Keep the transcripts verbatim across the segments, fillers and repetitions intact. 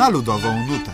na ludową nutę.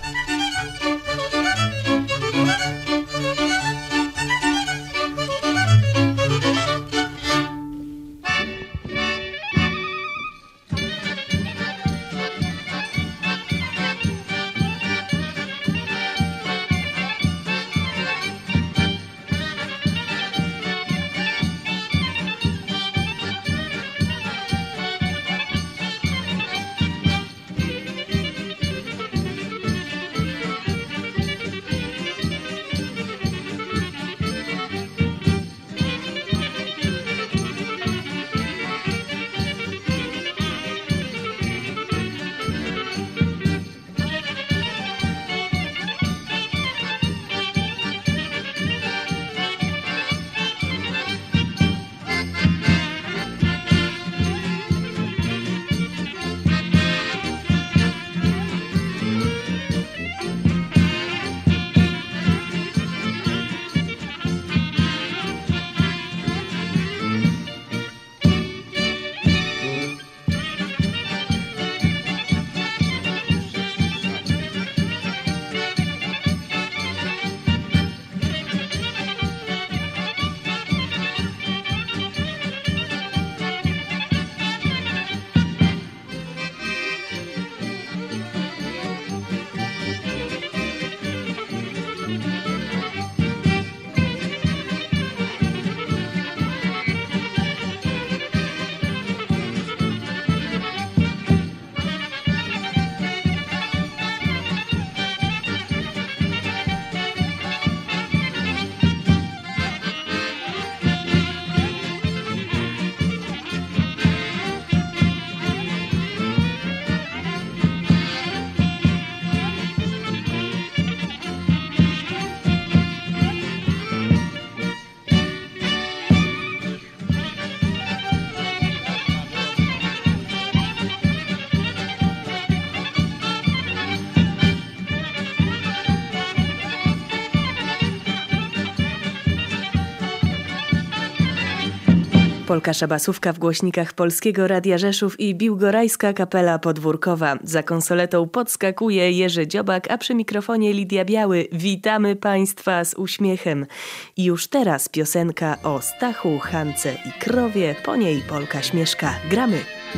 Polka Szabasówka w głośnikach Polskiego Radia Rzeszów i Biłgorajska Kapela Podwórkowa. Za konsoletą podskakuje Jerzy Dziobak, a przy mikrofonie Lidia Biały. Witamy Państwa z uśmiechem. I już teraz piosenka o Stachu, Hance i krowie, po niej Polka Śmieszka. Gramy!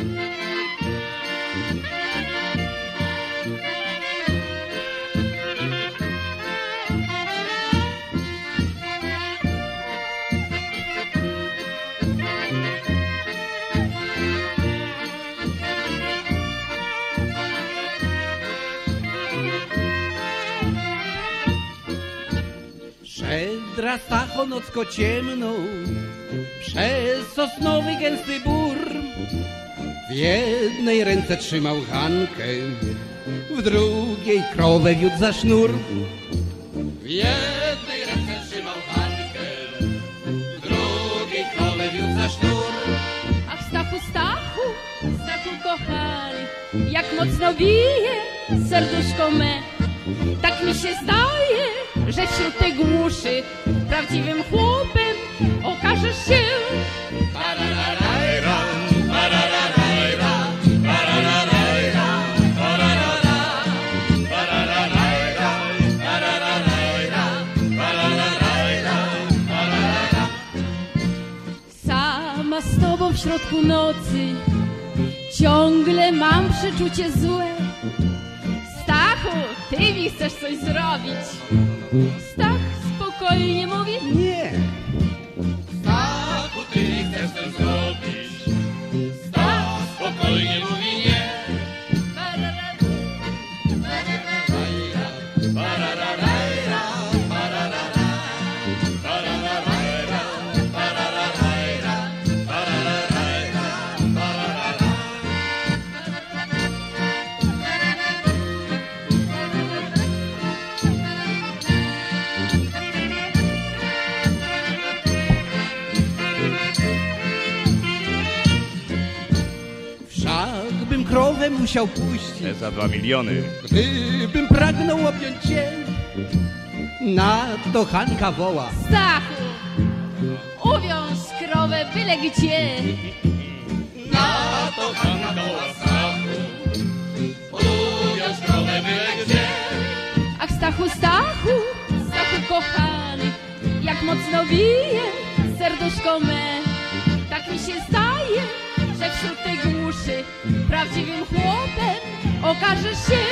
Szedra Stacho nocko ciemną przez sosnowy gęsty bór. W jednej ręce trzymał Hankę, w drugiej krowę wiódł za sznur. W jednej ręce trzymał Hankę, w drugiej krowę wiódł za sznur. A w Stachu, Stachu, Stachu kochany, jak mocno bije serduszko me. Tak mi się zdaje, że wśród tej głuszy prawdziwym chłopem okażesz się. Parararajra, parararajra, parararajra, pararara, parararajra, parararajra, parararajra, pararara. Sama z tobą w środku nocy ciągle mam przeczucie złe. Stachu, ty mi chcesz coś zrobić. Stach spokojnie mówi nie. Stachu, ty mi chcesz coś zrobić. Stach spokojnie mówi nie. Wszakbym krowę musiał puścić za dwa miliony. Gdybym pragnął objąć cię, na to Hanka woła. Stachu, uwiąż krowę byle gdzie. Na to Hanka woła. Stachu, uwiąż krowę ale byle gdzie. Ach, Stachu, Stachu, Stachu kochany, jak mocno bije serduszko me. Tak mi się zdaje, że wśród tej głuszy prawdziwym chłopem okażesz się.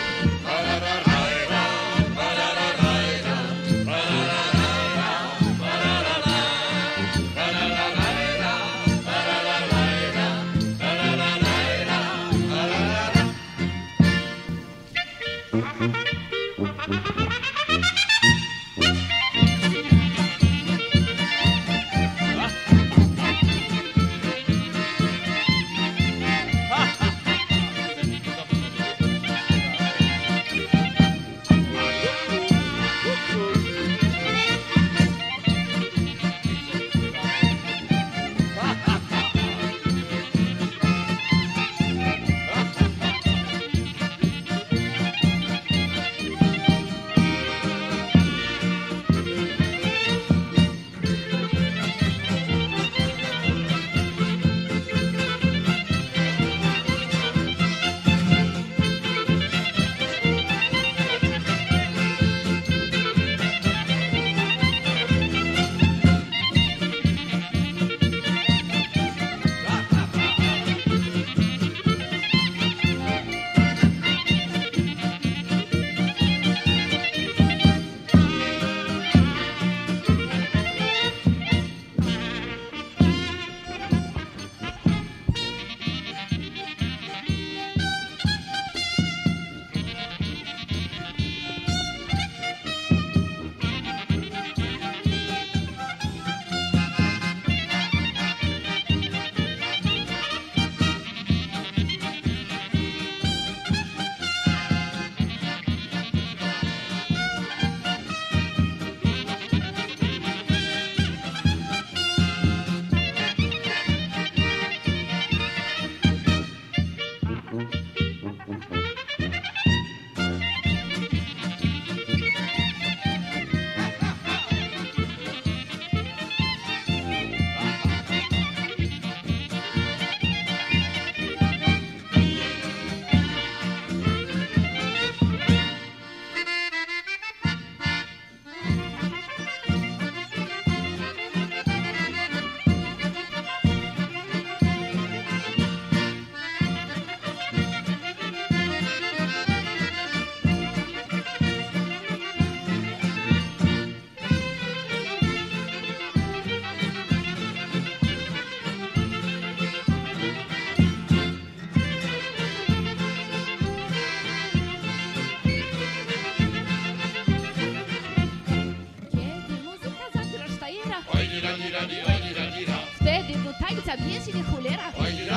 Wtedy do tańca bierze mnie cholera.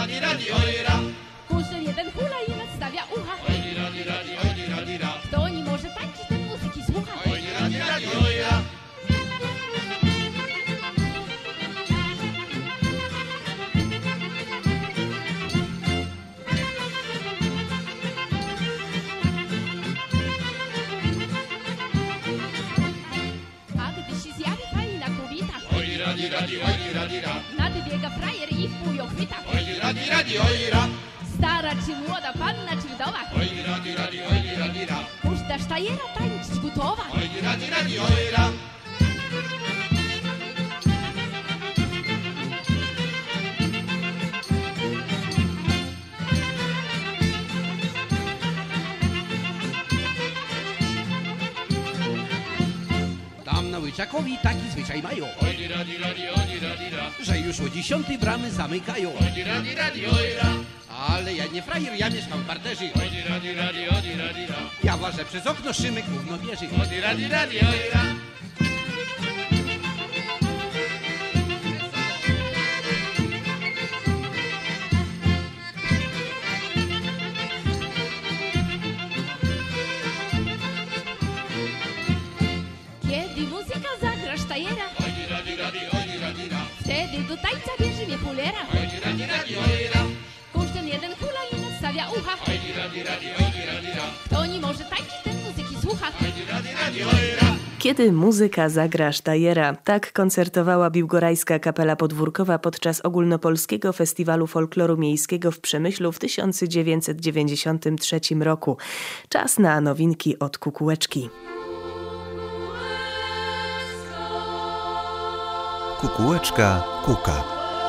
Każdy jeden hula i nadstawia ucha. Kto nie może tańczyć, ten muzyki słucha. A gdy się zjawi fajna kobieta, nadbiega frajer i w pół ją chwyta. Stara czy młoda panna czy wdowa, każda sztajera tańczyć gotowa. Tam na Łyczakowi taki zwyczaj mają, że już o dziesiątej bramy zamykają. Ale ja nie frajer, ja mieszkam w parterze. Ja włażę przez okno, Szymek gówno bierze. Kiedy muzyka zagra sztajera, wtedy do tańca bierze mnie cholera. Każdy jeden hula i nadstawia ucha. Kto nie może tańczyć, ten muzyki słucha. Kiedy muzyka zagra sztajera, tak koncertowała Biłgorajska Kapela Podwórkowa podczas Ogólnopolskiego Festiwalu Folkloru Miejskiego w Przemyślu w tysiąc dziewięćset dziewięćdziesiątym trzecim roku. Czas na nowinki od Kukułeczki. Kukułeczka kuka.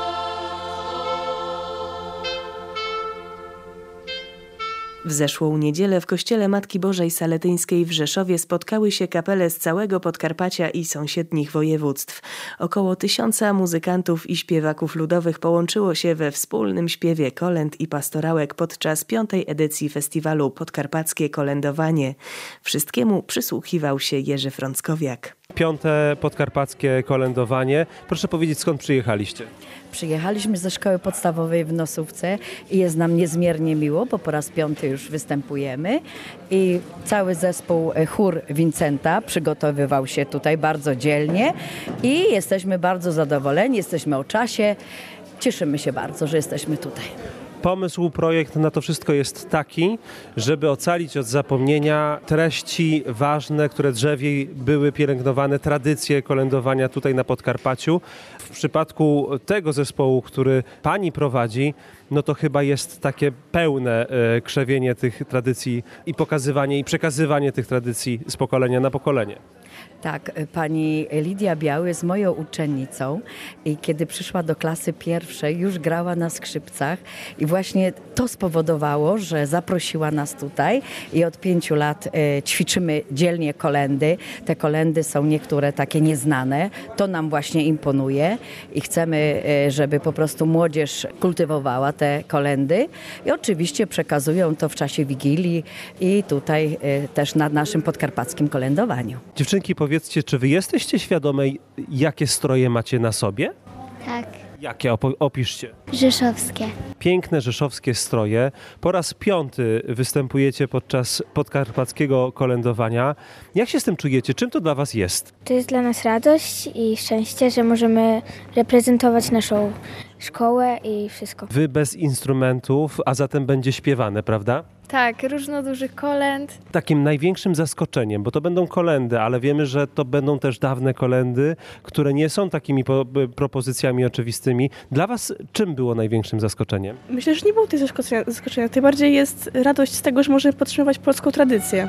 W zeszłą niedzielę w kościele Matki Bożej Saletyńskiej w Rzeszowie spotkały się kapele z całego Podkarpacia i sąsiednich województw. Około tysiąca muzykantów i śpiewaków ludowych połączyło się we wspólnym śpiewie kolęd i pastorałek podczas piątej edycji festiwalu Podkarpackie Kolędowanie. Wszystkiemu przysłuchiwał się Jerzy Frąckowiak. Piąte podkarpackie kolędowanie. Proszę powiedzieć, skąd przyjechaliście? Przyjechaliśmy ze szkoły podstawowej w Nosówce i jest nam niezmiernie miło, bo po raz piąty już występujemy i cały zespół chór Wincenta przygotowywał się tutaj bardzo dzielnie i jesteśmy bardzo zadowoleni, jesteśmy o czasie, cieszymy się bardzo, że jesteśmy tutaj. Pomysł, projekt na to wszystko jest taki, żeby ocalić od zapomnienia treści ważne, które drzewiej były pielęgnowane, tradycje kolędowania tutaj na Podkarpaciu. W przypadku tego zespołu, który pani prowadzi, no to chyba jest takie pełne e, krzewienie tych tradycji i pokazywanie i przekazywanie tych tradycji z pokolenia na pokolenie. Tak, pani Lidia Biały jest moją uczennicą i kiedy przyszła do klasy pierwszej, już grała na skrzypcach i właśnie to spowodowało, że zaprosiła nas tutaj i od pięciu lat e, ćwiczymy dzielnie kolędy. Te kolędy są niektóre takie nieznane, to nam właśnie imponuje i chcemy, e, żeby po prostu młodzież kultywowała te kolędy i oczywiście przekazują to w czasie Wigilii i tutaj e, też na naszym podkarpackim kolędowaniu. Dziewczynki, powiedzcie, czy wy jesteście świadome, jakie stroje macie na sobie? Tak, Jakie? Opo- opiszcie. rzeszowskie. Piękne rzeszowskie stroje. Po raz piąty występujecie podczas podkarpackiego kolędowania. Jak się z tym czujecie? Czym to dla was jest? To jest dla nas radość i szczęście, że możemy reprezentować naszą szkołę i wszystko. Wy bez instrumentów, a zatem będzie śpiewane, prawda? Tak, różno dużych kolęd. Takim największym zaskoczeniem, bo to będą kolędy, ale wiemy, że to będą też dawne kolędy, które nie są takimi po, propozycjami oczywistymi. Dla was czym było największym zaskoczeniem? Myślę, że nie było tej zaskoczenia. zaskoczenia. Tym bardziej jest radość z tego, że możemy podtrzymywać polską tradycję.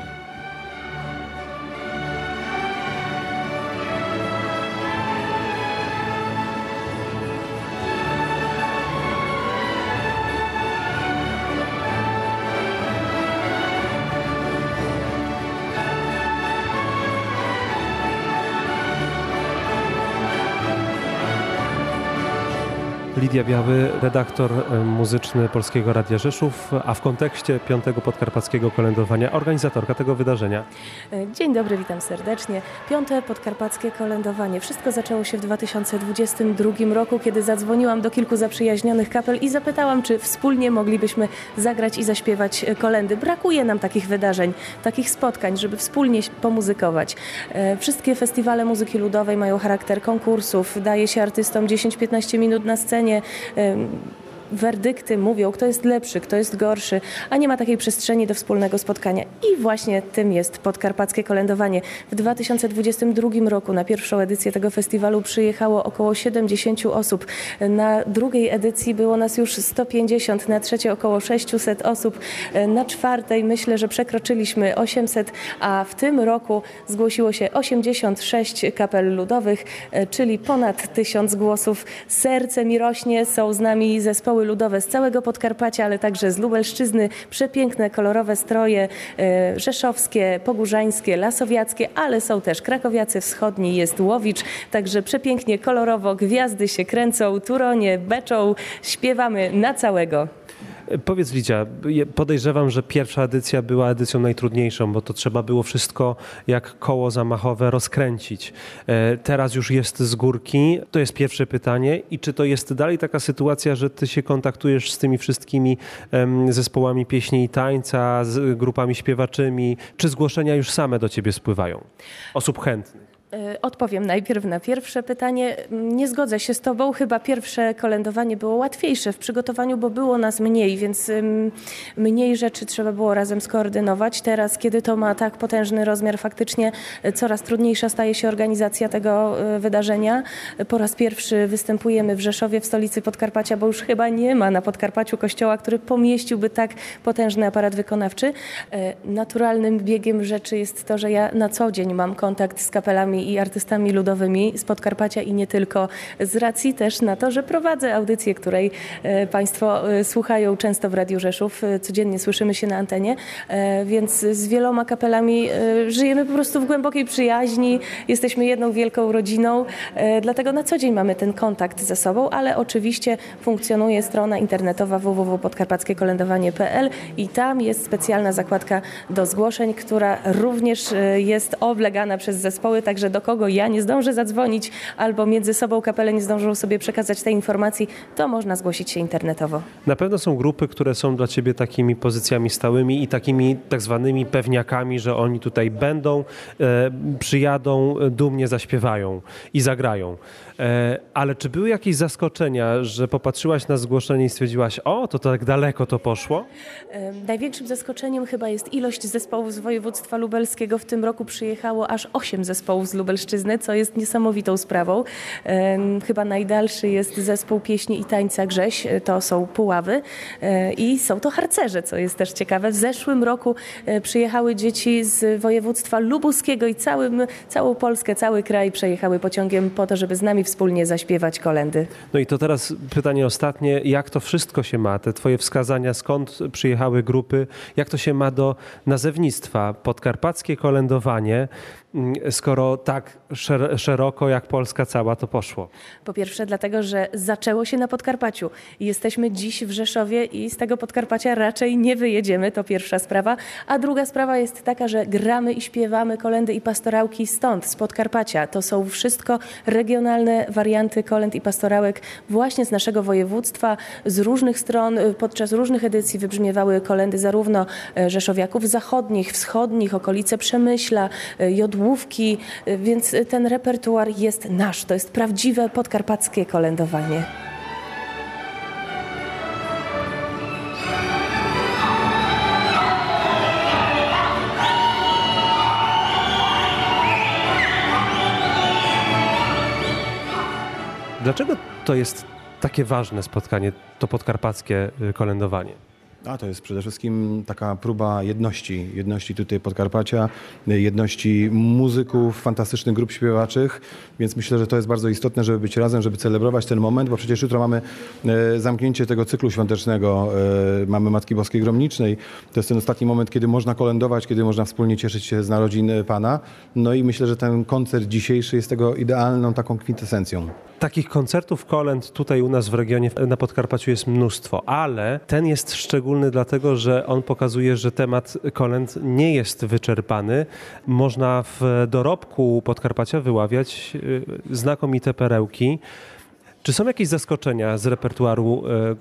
Lidia Biały, redaktor muzyczny Polskiego Radia Rzeszów, a w kontekście piątego podkarpackiego kolędowania organizatorka tego wydarzenia. Dzień dobry, witam serdecznie. Piąte podkarpackie kolędowanie. Wszystko zaczęło się w dwa tysiące dwudziestym drugim roku, kiedy zadzwoniłam do kilku zaprzyjaźnionych kapel i zapytałam, czy wspólnie moglibyśmy zagrać i zaśpiewać kolędy. Brakuje nam takich wydarzeń, takich spotkań, żeby wspólnie pomuzykować. Wszystkie festiwale muzyki ludowej mają charakter konkursów, daje się artystom dziesięć do piętnastu minut na scenie. Werdykty mówią, kto jest lepszy, kto jest gorszy, a nie ma takiej przestrzeni do wspólnego spotkania. I właśnie tym jest podkarpackie kolędowanie. W dwa tysiące dwudziestym drugim roku na pierwszą edycję tego festiwalu przyjechało około siedemdziesiąt osób. Na drugiej edycji było nas już sto pięćdziesiąt, na trzeciej około sześćset osób. Na czwartej myślę, że przekroczyliśmy osiemset, a w tym roku zgłosiło się osiemdziesiąt sześć kapel ludowych, czyli ponad tysiąc głosów. Serce mi rośnie, są z nami zespoły ludowe z całego Podkarpacia, ale także z Lubelszczyzny. Przepiękne, kolorowe stroje e, rzeszowskie, pogórzańskie, lasowiackie, ale są też krakowiacy wschodni, jest Łowicz, także przepięknie, kolorowo, gwiazdy się kręcą, turonie, beczą, śpiewamy na całego. Powiedz, Lidia, podejrzewam, że pierwsza edycja była edycją najtrudniejszą, bo to trzeba było wszystko jak koło zamachowe rozkręcić. Teraz już jest z górki. To jest pierwsze pytanie. I czy to jest dalej taka sytuacja, że ty się kontaktujesz z tymi wszystkimi zespołami pieśni i tańca, z grupami śpiewaczymi? Czy zgłoszenia już same do ciebie spływają? Osób chętnych? Odpowiem najpierw na pierwsze pytanie. Nie zgodzę się z Tobą. Chyba pierwsze kolędowanie było łatwiejsze w przygotowaniu, bo było nas mniej, więc mniej rzeczy trzeba było razem skoordynować. Teraz, kiedy to ma tak potężny rozmiar, faktycznie coraz trudniejsza staje się organizacja tego wydarzenia. Po raz pierwszy występujemy w Rzeszowie, w stolicy Podkarpacia, bo już chyba nie ma na Podkarpaciu kościoła, który pomieściłby tak potężny aparat wykonawczy. Naturalnym biegiem rzeczy jest to, że ja na co dzień mam kontakt z kapelami i artystami ludowymi z Podkarpacia i nie tylko, z racji też na to, że prowadzę audycję, której Państwo słuchają często w Radiu Rzeszów. Codziennie słyszymy się na antenie, więc z wieloma kapelami żyjemy po prostu w głębokiej przyjaźni. Jesteśmy jedną wielką rodziną, dlatego na co dzień mamy ten kontakt ze sobą, ale oczywiście funkcjonuje strona internetowa w w w kropka podkarpackie kolędowanie kropka p l i tam jest specjalna zakładka do zgłoszeń, która również jest oblegana przez zespoły, także do kogo ja nie zdążę zadzwonić albo między sobą kapele nie zdążą sobie przekazać tej informacji, to można zgłosić się internetowo. Na pewno są grupy, które są dla Ciebie takimi pozycjami stałymi i takimi tak zwanymi pewniakami, że oni tutaj będą, e, przyjadą, dumnie zaśpiewają i zagrają. E, ale czy były jakieś zaskoczenia, że popatrzyłaś na zgłoszenie i stwierdziłaś, o, to tak daleko to poszło? E, największym zaskoczeniem chyba jest ilość zespołów z województwa lubelskiego. W tym roku przyjechało aż osiem zespołów z Lubelszczyzny, co jest niesamowitą sprawą. E, chyba najdalszy jest zespół pieśni i tańca Grześ, to są Puławy e, i są to harcerze, co jest też ciekawe. W zeszłym roku e, przyjechały dzieci z województwa lubuskiego i całym, całą Polskę, cały kraj przejechały pociągiem po to, żeby z nami wspólnie zaśpiewać kolędy. No i to teraz pytanie ostatnie, jak to wszystko się ma, te Twoje wskazania, skąd przyjechały grupy, jak to się ma do nazewnictwa Podkarpackie kolędowanie, skoro tak szer- szeroko jak Polska cała to poszło? Po pierwsze dlatego, że zaczęło się na Podkarpaciu. Jesteśmy dziś w Rzeszowie i z tego Podkarpacia raczej nie wyjedziemy, to pierwsza sprawa. A druga sprawa jest taka, że gramy i śpiewamy kolędy i pastorałki stąd, z Podkarpacia. To są wszystko regionalne warianty kolęd i pastorałek właśnie z naszego województwa. Z różnych stron podczas różnych edycji wybrzmiewały kolędy zarówno rzeszowiaków zachodnich, wschodnich, okolice Przemyśla, Jodłówki, więc ten repertuar jest nasz. To jest prawdziwe podkarpackie kolędowanie. Dlaczego to jest takie ważne spotkanie, to podkarpackie kolędowanie? A to jest przede wszystkim taka próba jedności, jedności tutaj Podkarpacia, jedności muzyków, fantastycznych grup śpiewaczych, więc myślę, że to jest bardzo istotne, żeby być razem, żeby celebrować ten moment, bo przecież jutro mamy e, zamknięcie tego cyklu świątecznego, e, mamy Matki Boskiej Gromnicznej, to jest ten ostatni moment, kiedy można kolędować, kiedy można wspólnie cieszyć się z narodzin Pana, no i myślę, że ten koncert dzisiejszy jest tego idealną taką kwintesencją. Takich koncertów kolęd tutaj u nas w regionie na Podkarpaciu jest mnóstwo, ale ten jest szczególny dlatego, że on pokazuje, że temat kolęd nie jest wyczerpany. Można w dorobku Podkarpacia wyławiać znakomite perełki. Czy są jakieś zaskoczenia z repertuaru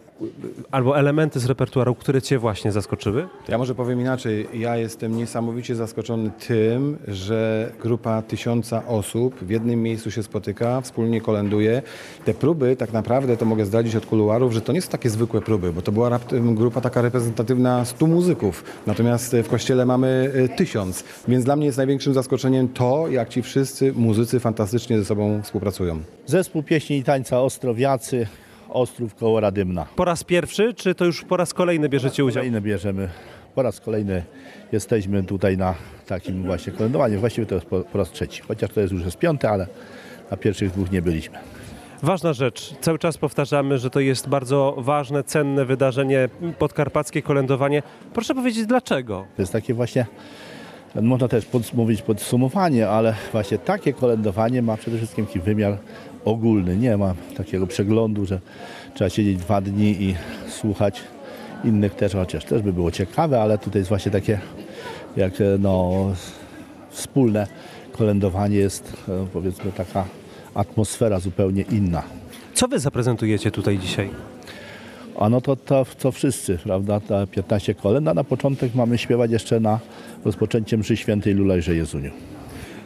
albo elementy z repertuaru, które Cię właśnie zaskoczyły? Ja może powiem inaczej. Ja jestem niesamowicie zaskoczony tym, że grupa tysiąca osób w jednym miejscu się spotyka, wspólnie kolęduje. Te próby tak naprawdę, to mogę zdradzić od kuluarów, że to nie są takie zwykłe próby, bo to była raptem grupa taka reprezentatywna stu muzyków. Natomiast w kościele mamy tysiąc. Więc dla mnie jest największym zaskoczeniem to, jak ci wszyscy muzycy fantastycznie ze sobą współpracują. Zespół pieśni i tańca Ostrowiacy, Ostrów koło Radymna. Po raz pierwszy, czy to już po raz kolejny bierzecie udział? Kolejny bierzemy. Po raz kolejny jesteśmy tutaj na takim właśnie kolędowaniu. Właściwie to jest po, po raz trzeci. Chociaż to jest już jest piąte, ale na pierwszych dwóch nie byliśmy. Ważna rzecz. Cały czas powtarzamy, że to jest bardzo ważne, cenne wydarzenie, podkarpackie kolędowanie. Proszę powiedzieć dlaczego? To jest takie właśnie, można też pod, mówić podsumowanie, ale właśnie takie kolędowanie ma przede wszystkim taki wymiar ogólny. Nie ma takiego przeglądu, że trzeba siedzieć dwa dni i słuchać innych też, chociaż też by było ciekawe, ale tutaj jest właśnie takie jak no, wspólne kolędowanie jest, powiedzmy, taka atmosfera zupełnie inna. Co wy zaprezentujecie tutaj dzisiaj? A no to, to co wszyscy, prawda, te piętnaście kolęd, a na początek mamy śpiewać jeszcze na rozpoczęcie mszy świętej Lulajże Jezuniu.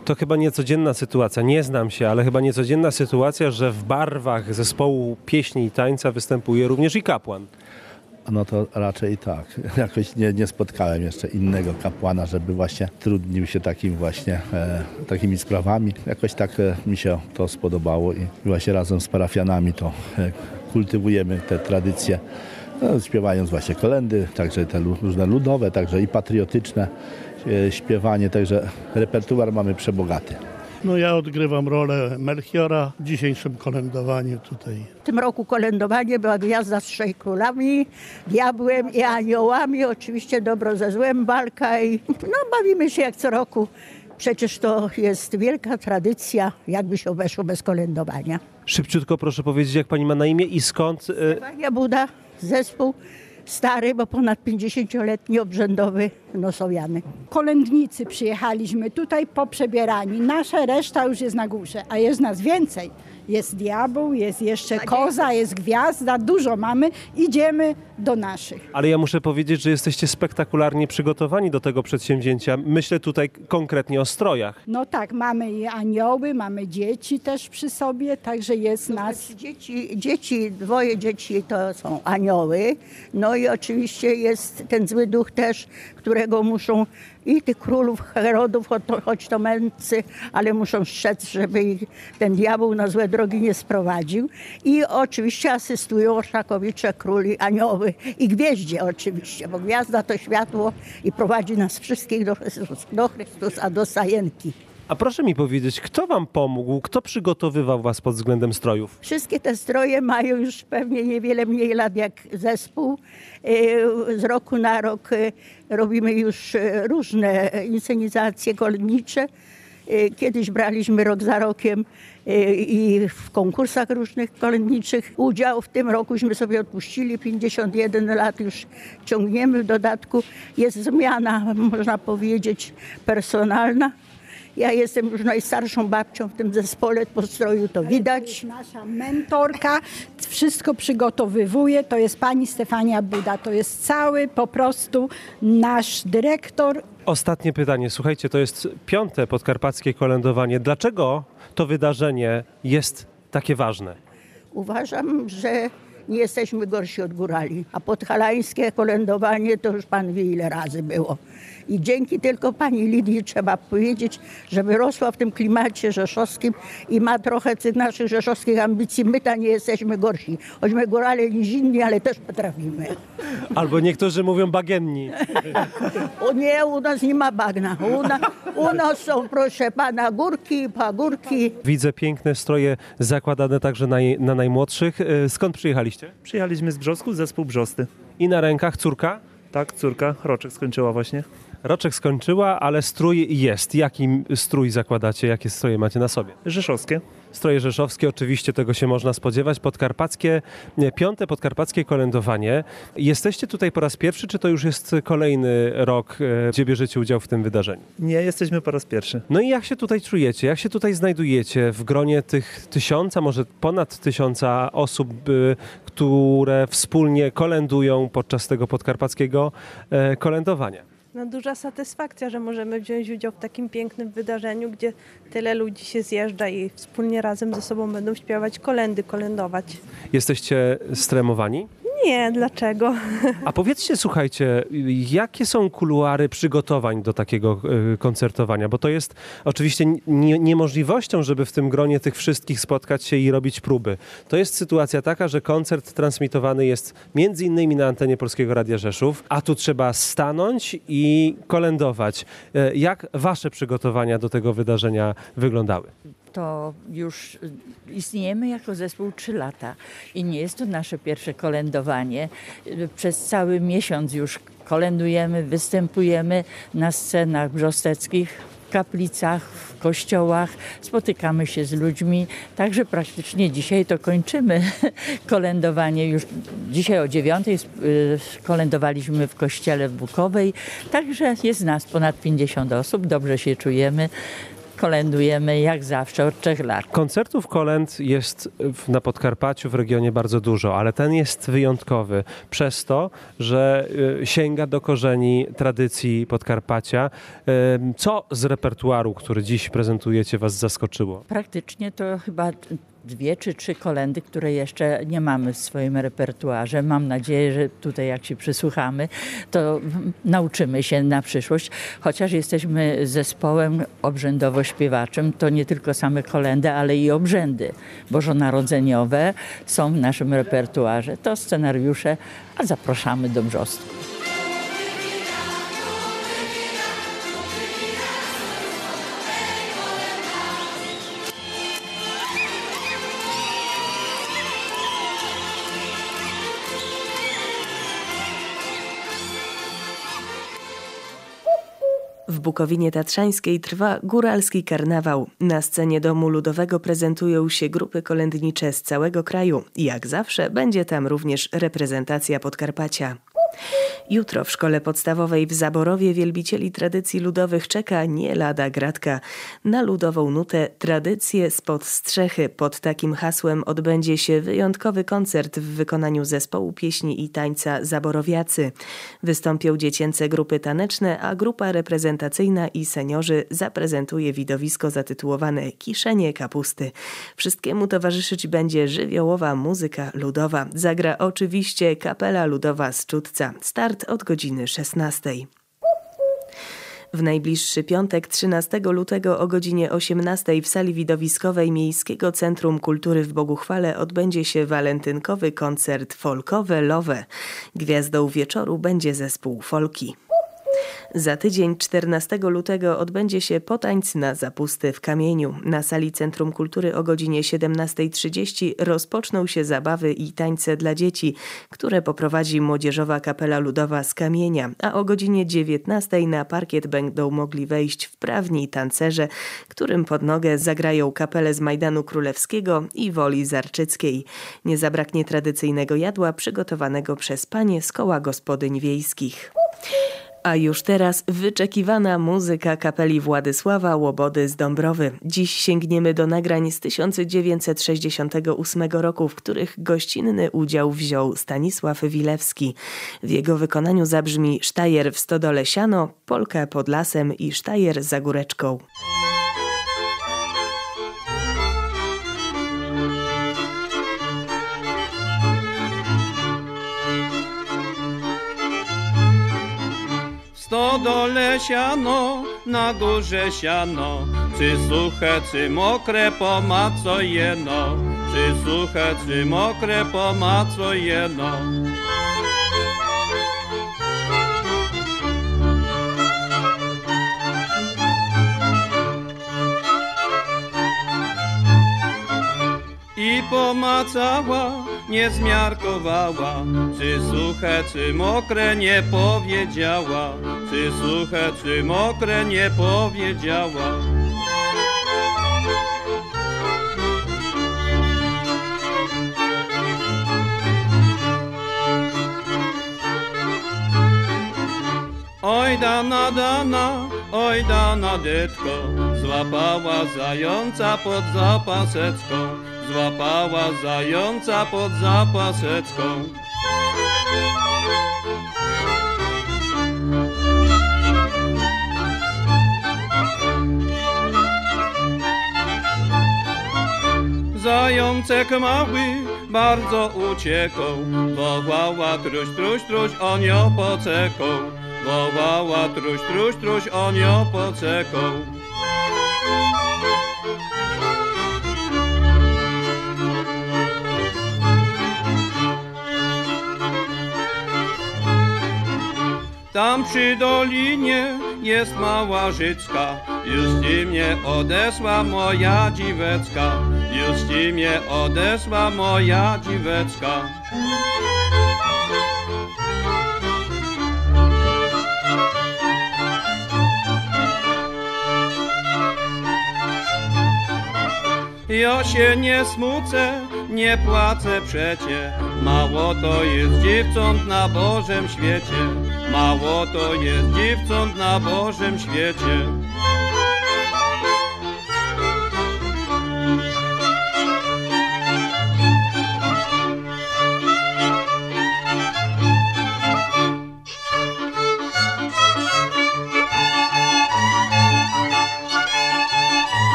To chyba niecodzienna sytuacja, nie znam się, ale chyba niecodzienna sytuacja, że w barwach zespołu pieśni i tańca występuje również i kapłan. No to raczej tak. Jakoś nie, nie spotkałem jeszcze innego kapłana, żeby właśnie trudnił się takim właśnie, e, takimi sprawami. Jakoś tak e, mi się to spodobało i właśnie razem z parafianami to e, kultywujemy te tradycje, no, śpiewając właśnie kolędy, także te różne ludowe, także i patriotyczne e, śpiewanie, także repertuar mamy przebogaty. No ja odgrywam rolę Melchiora w dzisiejszym kolędowaniu tutaj. W tym roku kolędowanie była gwiazda z trzej królami, diabłem i aniołami, oczywiście dobro ze złem, walka i no bawimy się jak co roku. Przecież to jest wielka tradycja, jakby się obeszło bez kolędowania. Szybciutko proszę powiedzieć, jak pani ma na imię i skąd? Stefania Buda, zespół stary, bo ponad pięćdziesięcioletni, obrzędowy, nosowiany. Kolędnicy przyjechaliśmy tutaj poprzebierani. Nasza reszta już jest na górze, a jest nas więcej. Jest diabeł, jest jeszcze koza, jest gwiazda, dużo mamy. Idziemy do naszych. Ale ja muszę powiedzieć, że jesteście spektakularnie przygotowani do tego przedsięwzięcia. Myślę tutaj konkretnie o strojach. No tak, mamy i anioły, mamy dzieci też przy sobie, także jest to nas... Znaczy dzieci, dzieci, dwoje dzieci to są anioły. No i oczywiście jest ten zły duch też, którego muszą i tych królów, Herodów, choć to mędrcy, ale muszą strzec, żeby ich ten diabeł na złe drogi nie sprowadził. I oczywiście asystują Orszakowicze, króli, anioły i gwieździe oczywiście, bo gwiazda to światło i prowadzi nas wszystkich do Chrystusa, do Chrystusa, do Sajenki. A proszę mi powiedzieć, kto wam pomógł, kto przygotowywał was pod względem strojów? Wszystkie te stroje mają już pewnie niewiele mniej lat jak zespół. Z roku na rok robimy już różne inscenizacje kolędnicze. Kiedyś braliśmy rok za rokiem i w konkursach różnych kolędniczych udział. W tym rokuśmy sobie odpuścili, pięćdziesiąt jeden lat już ciągniemy. W dodatku jest zmiana, można powiedzieć, personalna. Ja jestem już najstarszą babcią w tym zespole, po stroju to widać. To jest nasza mentorka, wszystko przygotowywuje, to jest pani Stefania Buda, to jest cały po prostu nasz dyrektor. Ostatnie pytanie, słuchajcie, to jest piąte podkarpackie kolędowanie. Dlaczego to wydarzenie jest takie ważne? Uważam, że nie jesteśmy gorsi od górali, a podhalańskie kolędowanie to już pan wie ile razy było. I dzięki tylko pani Lidii trzeba powiedzieć, że wyrosła w tym klimacie rzeszowskim i ma trochę tych naszych rzeszowskich ambicji. My tam nie jesteśmy gorsi. Choćmy górale niż inni, ale też potrafimy. Albo niektórzy mówią bagienni. O nie, u nas nie ma bagna. U, na, u nas są, proszę pana, górki, pagórki. Widzę piękne stroje zakładane także na, na najmłodszych. Skąd przyjechaliście? Przyjechaliśmy z Brzosku, zespół Brzosty. I na rękach córka? Tak, córka, roczek skończyła właśnie. Roczek skończyła, ale strój jest. Jaki strój zakładacie? Jakie stroje macie na sobie? Rzeszowskie. Stroje rzeszowskie, oczywiście tego się można spodziewać. Podkarpackie, piąte podkarpackie kolędowanie. Jesteście tutaj po raz pierwszy, czy to już jest kolejny rok, gdzie bierzecie udział w tym wydarzeniu? Nie, jesteśmy po raz pierwszy. No i jak się tutaj czujecie? Jak się tutaj znajdujecie w gronie tych tysiąca, może ponad tysiąca osób, które wspólnie kolędują podczas tego podkarpackiego kolędowania? No, duża satysfakcja, że możemy wziąć udział w takim pięknym wydarzeniu, gdzie tyle ludzi się zjeżdża i wspólnie razem ze sobą będą śpiewać kolędy, kolędować. Jesteście stremowani? Nie, dlaczego? A powiedzcie, słuchajcie, jakie są kuluary przygotowań do takiego koncertowania? Bo to jest oczywiście nie, niemożliwością, żeby w tym gronie tych wszystkich spotkać się i robić próby. To jest sytuacja taka, że koncert transmitowany jest między innymi na antenie Polskiego Radia Rzeszów, a tu trzeba stanąć i kolędować. Jak wasze przygotowania do tego wydarzenia wyglądały? To już istniejemy jako zespół trzy lata i nie jest to nasze pierwsze kolędowanie. Przez cały miesiąc już kolędujemy, występujemy na scenach brzosteckich, w kaplicach, w kościołach, spotykamy się z ludźmi, także praktycznie dzisiaj to kończymy kolędowanie. Już dzisiaj o dziewiątej kolędowaliśmy w kościele w Bukowej, także jest nas ponad pięćdziesiąt osób, dobrze się czujemy. kolędujemy jak zawsze od trzech lat. Koncertów kolęd jest w, na Podkarpaciu, w regionie bardzo dużo, ale ten jest wyjątkowy przez to, że y, sięga do korzeni tradycji Podkarpacia. Y, co z repertuaru, który dziś prezentujecie, was zaskoczyło? Praktycznie to chyba dwie czy trzy kolendy, które jeszcze nie mamy w swoim repertuarze. Mam nadzieję, że tutaj jak się przysłuchamy, to nauczymy się na przyszłość. Chociaż jesteśmy zespołem obrzędowo-śpiewaczym, to nie tylko same kolendy, ale i obrzędy bożonarodzeniowe są w naszym repertuarze. To scenariusze, a zapraszamy do Brzostku. W Bukowinie Tatrzańskiej trwa góralski karnawał. Na scenie Domu Ludowego prezentują się grupy kolędnicze z całego kraju. Jak zawsze będzie tam również reprezentacja Podkarpacia. Jutro w szkole podstawowej w Zaborowie wielbicieli tradycji ludowych czeka nie lada gratka. Na ludową nutę Tradycje spod strzechy. Pod takim hasłem odbędzie się wyjątkowy koncert w wykonaniu zespołu pieśni i tańca Zaborowiacy. Wystąpią dziecięce grupy taneczne, a grupa reprezentacyjna i seniorzy zaprezentuje widowisko zatytułowane Kiszenie kapusty. Wszystkiemu towarzyszyć będzie żywiołowa muzyka ludowa. Zagra oczywiście kapela ludowa z Czudca. Start od godziny szesnastej. W najbliższy piątek, trzynastego lutego o godzinie osiemnastej w sali widowiskowej Miejskiego Centrum Kultury w Boguchwale odbędzie się walentynkowy koncert folkowe-lowe. Gwiazdą wieczoru będzie zespół Folki. Za tydzień, czternastego lutego, odbędzie się potańc na zapusty w Kamieniu. Na sali Centrum Kultury o godzinie siedemnastej trzydzieści rozpoczną się zabawy i tańce dla dzieci, które poprowadzi Młodzieżowa Kapela Ludowa z Kamienia, a o godzinie dziewiętnastej na parkiet będą mogli wejść wprawni tancerze, którym pod nogę zagrają kapele z Majdanu Królewskiego i Woli Zarczyckiej. Nie zabraknie tradycyjnego jadła przygotowanego przez panie z koła gospodyń wiejskich. A już teraz wyczekiwana muzyka kapeli Władysława Łobody z Dąbrowy. Dziś sięgniemy do nagrań z tysiąc dziewięćset sześćdziesiątego ósmego roku, w których gościnny udział wziął Stanisław Wilewski. W jego wykonaniu zabrzmi Sztajer w stodole siano, Polka pod lasem i Sztajer za góreczką. W stodole siano, na górze siano, czy suche, czy mokre, po ma co jeno, czy suche, czy mokre, po ma co jeno. I pomacała, nie zmiarkowała, czy suche, czy mokre, nie powiedziała, czy suche, czy mokre, nie powiedziała. Oj dana, dana, oj dana detko, złapała zająca pod zapaseczką, złapała zająca pod zapaseczką. Zajączek mały bardzo uciekał, wołała truś, truś, truś, on ją poczekał, wołała truś, truś, truś, on ją poczekał. Tam przy dolinie jest mała życzka, już ci mnie odeszła moja dziweczka, już ci mnie odeszła moja dziweczka. Ja się nie smucę, nie płacę przecie, mało to jest dziewcząt na Bożym świecie, mało to jest dziewcząt na Bożym świecie.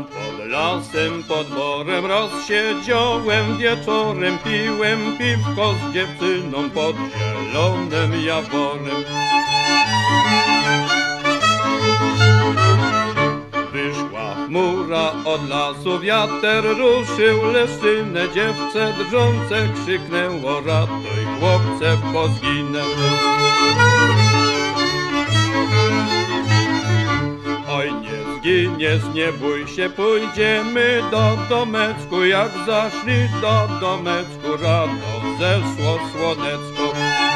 Tam pod lasem, pod borem rozsiedziałem wieczorem, piłem piwko z dziewczyną pod zielonym jaworem. Wyszła chmura od lasu, wiater ruszył leszczynę, dziewczę drżące krzyknęło: ratuj chłopcze, bo zginę. Oj, nie zginiesz, nie bój się, pójdziemy do domeczku. Jak zaszli do domeczku, rano zeszło słoneczko.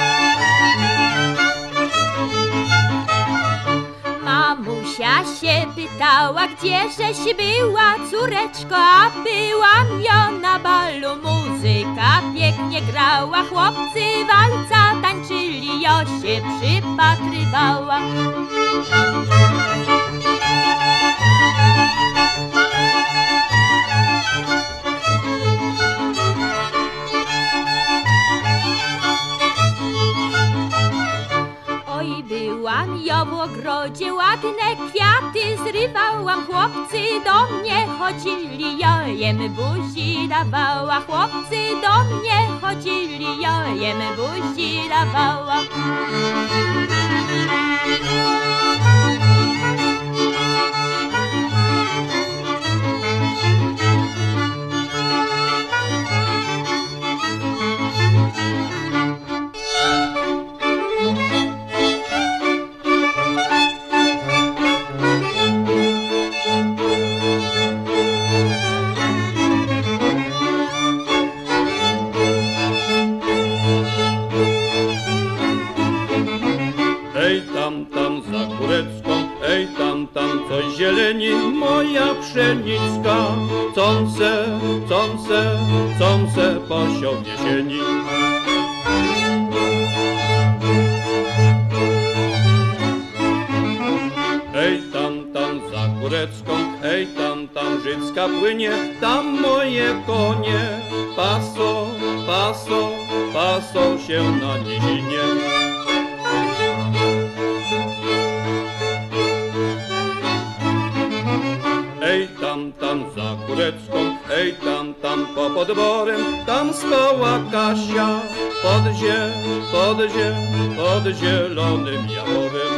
Mamusia się pytała, gdzieżeś była, córeczko, a byłam ja na balu. Muzyka pięknie grała, chłopcy walca tańczyli, ja się przypatrywała. Oj, byłam ja w ogrodzie, ładne kwiaty zrywałam, chłopcy do mnie chodzili, ja jem buzi dawała, chłopcy do mnie chodzili, ja jem buzi dawała. Ej, tam, tam coś zieleni, moja pszenicka. Cące, cące, cące posiał w jesieni. Ej, tam, tam za Góreczką, ej, tam, tam Życka płynie, tam moje konie paso, paso, paso się na nizinie. Ej, tam, tam za Góreczką, ej, tam, tam po podborem, tam spała Kasia, pod zie, pod zie, pod zielonym jaworem.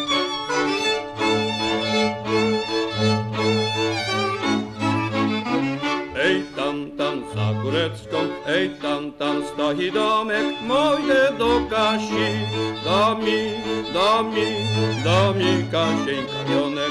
Ej, tam, tam za Góreczką, ej, tam, tam stoi domek, mojdę do Kasi, do mi, do mi, do mi Kasieńka Jonek.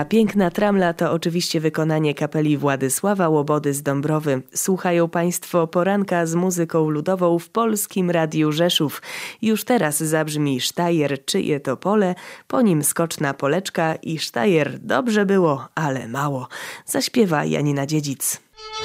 Piękna Tramla to oczywiście wykonanie kapeli Władysława Łobody z Dąbrowy. Słuchają Państwo poranka z muzyką ludową w Polskim Radiu Rzeszów. Już teraz zabrzmi Sztajer Czyje to pole, po nim Skoczna Poleczka i Sztajer Dobrze było, ale mało. Zaśpiewa Janina Dziedzic.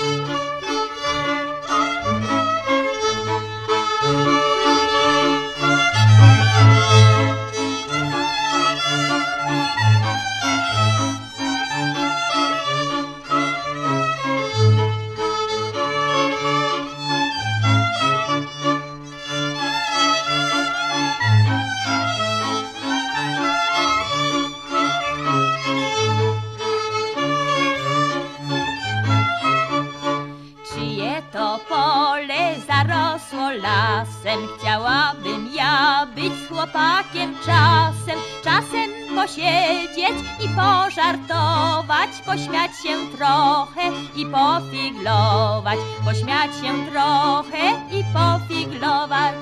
Lasem chciałabym ja być z chłopakiem czasem, czasem posiedzieć i pożartować, pośmiać się trochę i pofiglować, pośmiać się trochę i pofiglować.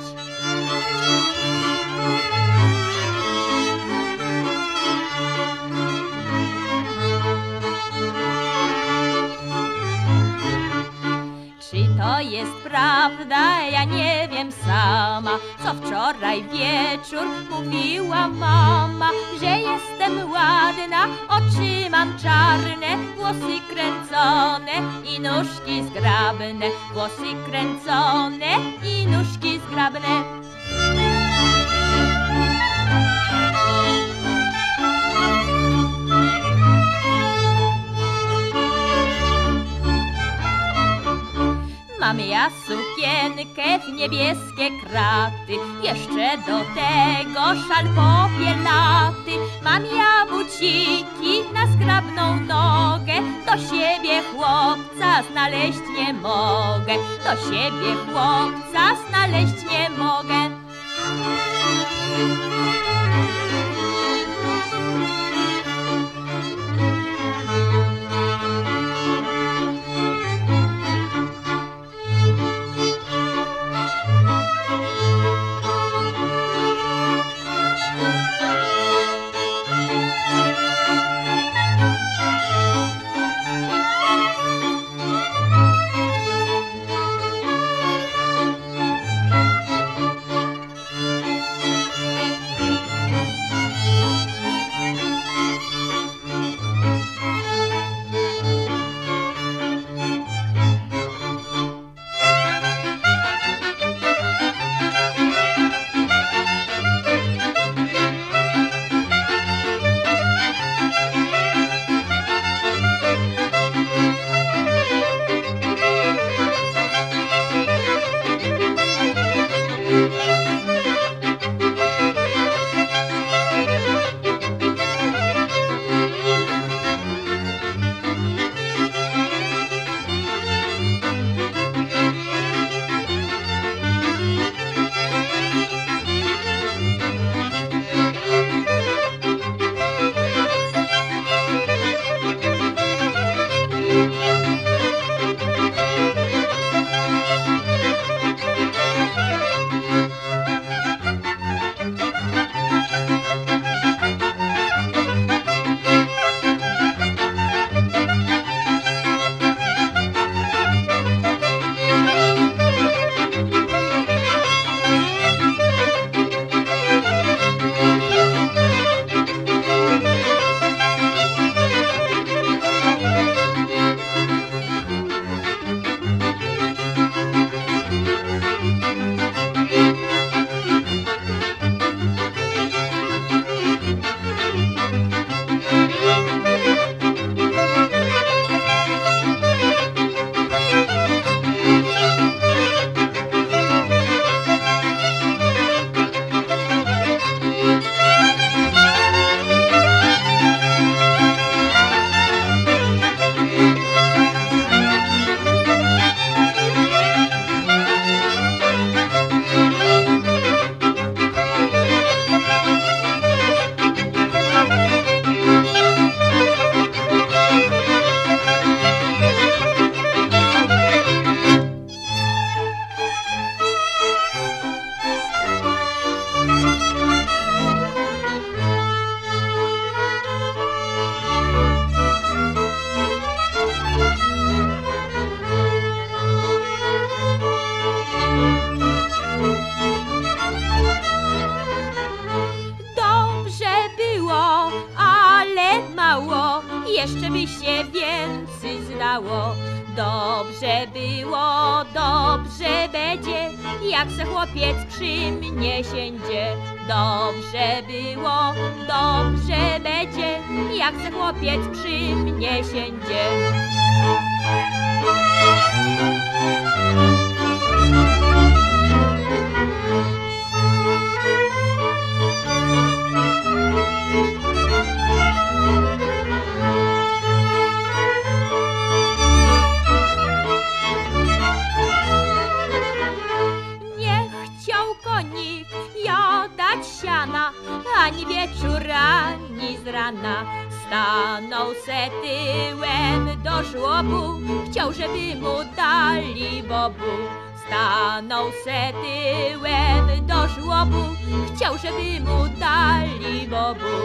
To jest prawda, ja nie wiem sama, co wczoraj wieczór mówiła mama, że jestem ładna, oczy mam czarne, włosy kręcone i nóżki zgrabne, włosy kręcone i nóżki zgrabne. Mam ja sukienkę w niebieskie kraty, jeszcze do tego szal popielaty. Mam ja buciki na zgrabną nogę, do siebie chłopca znaleźć nie mogę, do siebie chłopca znaleźć nie mogę. jeszcze by się więcej zdało. Dobrze było, dobrze będzie, jak se chłopiec przy mnie siędzie. Dobrze było, dobrze będzie, jak se chłopiec przy mnie siędzie. Ani wieczór, ani z rana stanął se tyłem do żłobu, chciał, żeby mu dali bobu. Stanął se tyłem do żłobu, chciał, żeby mu dali bobu.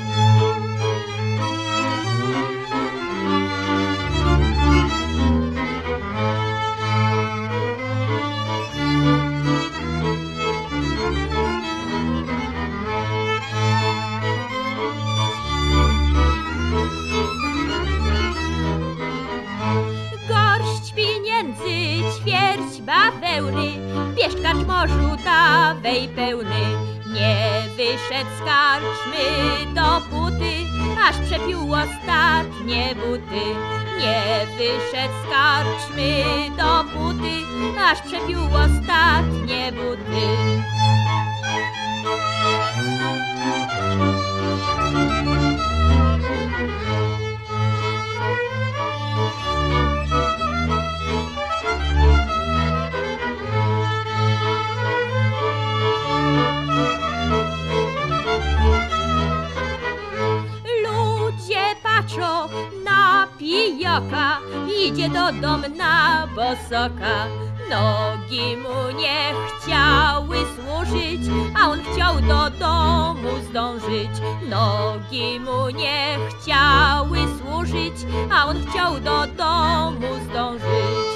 Bawełny, bierz karczmorzu dawej pełny. Nie wyszedł z karczmy dopóty, aż przepił ostatnie buty. Nie wyszedł z karczmy dopóty, aż przepił ostatnie buty. Na pijaka idzie do domu na bosoka. Nogi mu nie chciały służyć, a on chciał do domu zdążyć. Nogi mu nie chciały służyć, a on chciał do domu zdążyć.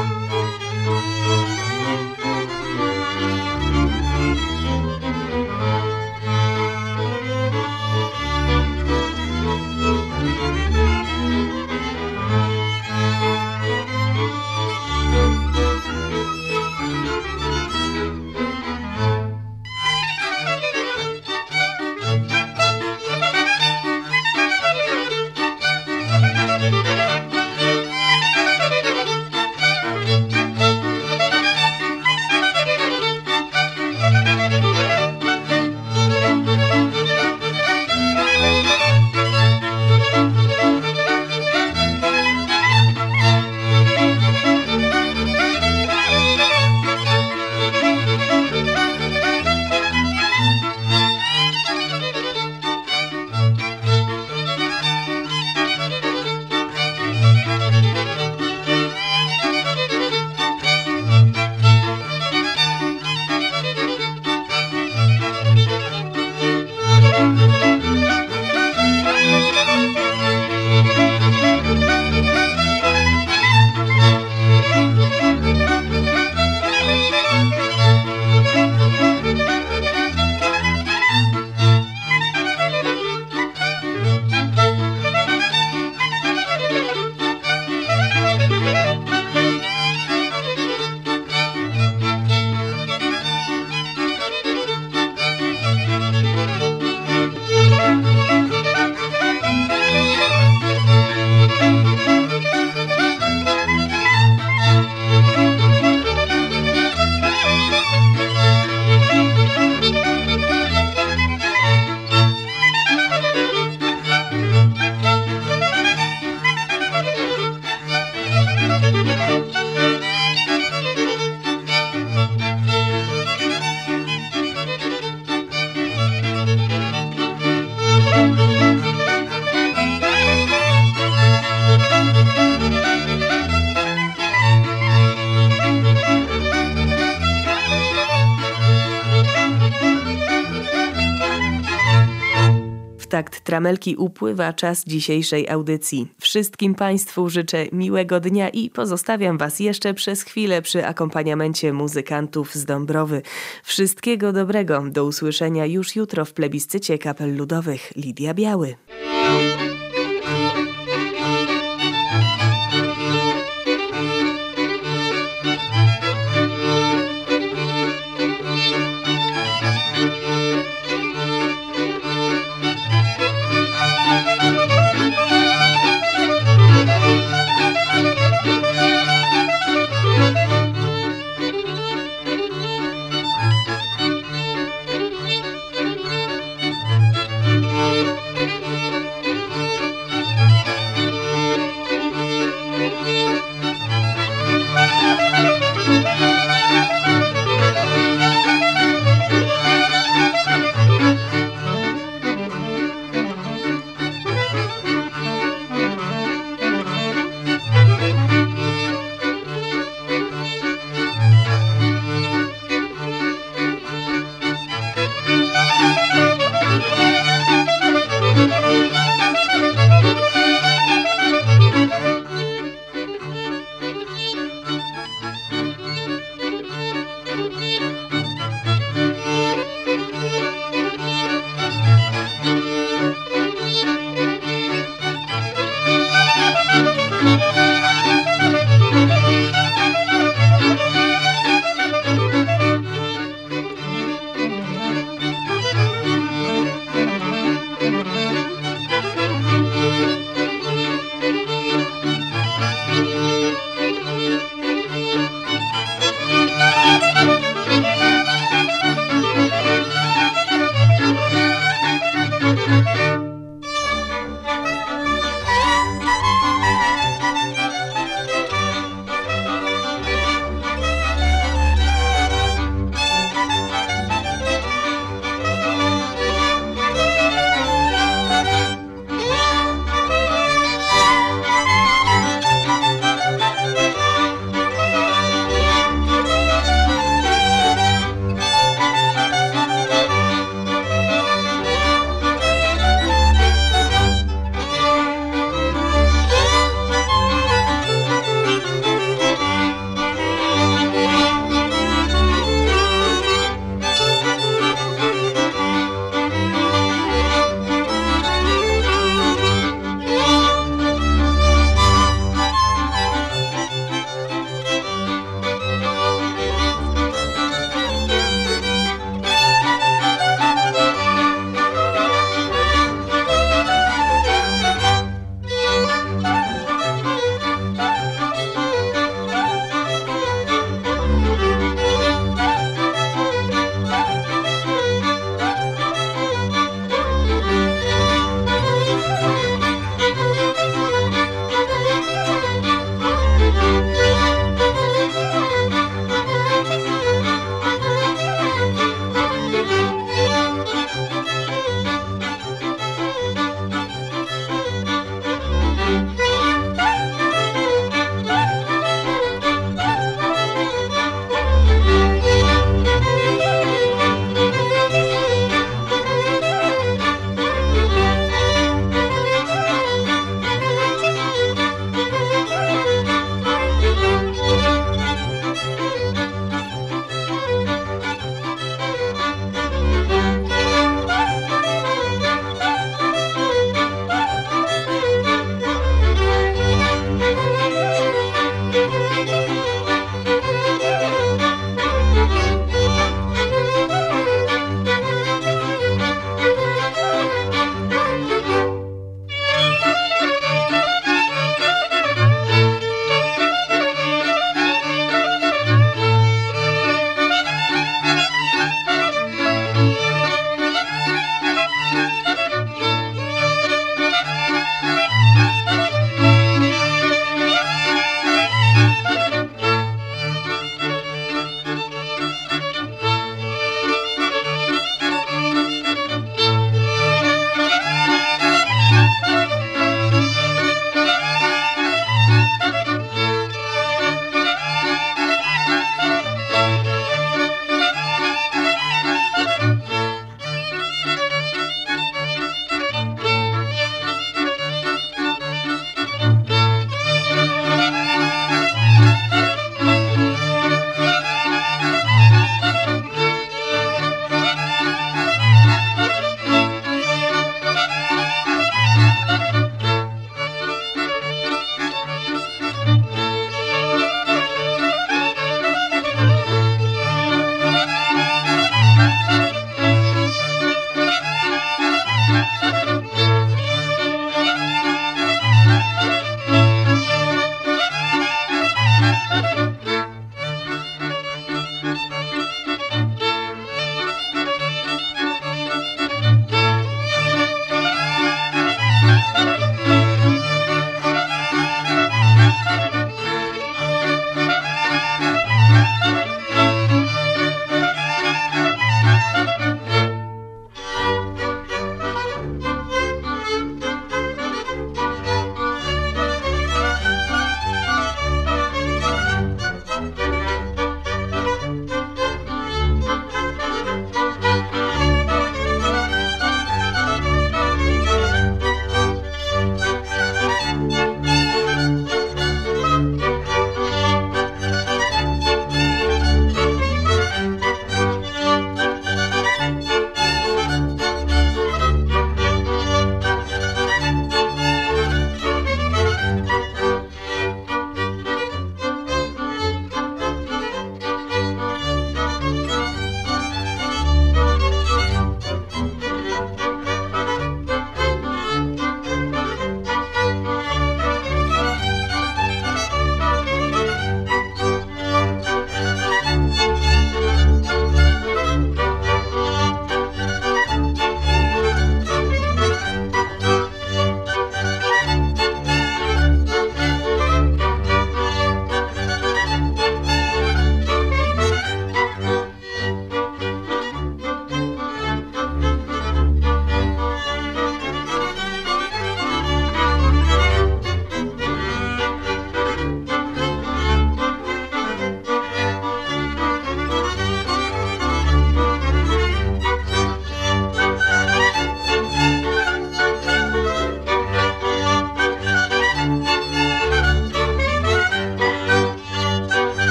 W takt tramelki upływa czas dzisiejszej audycji. Wszystkim Państwu życzę miłego dnia i pozostawiam Was jeszcze przez chwilę przy akompaniamencie muzykantów z Dąbrowy. Wszystkiego dobrego, do usłyszenia już jutro w plebiscycie kapel ludowych. Lidia Biały.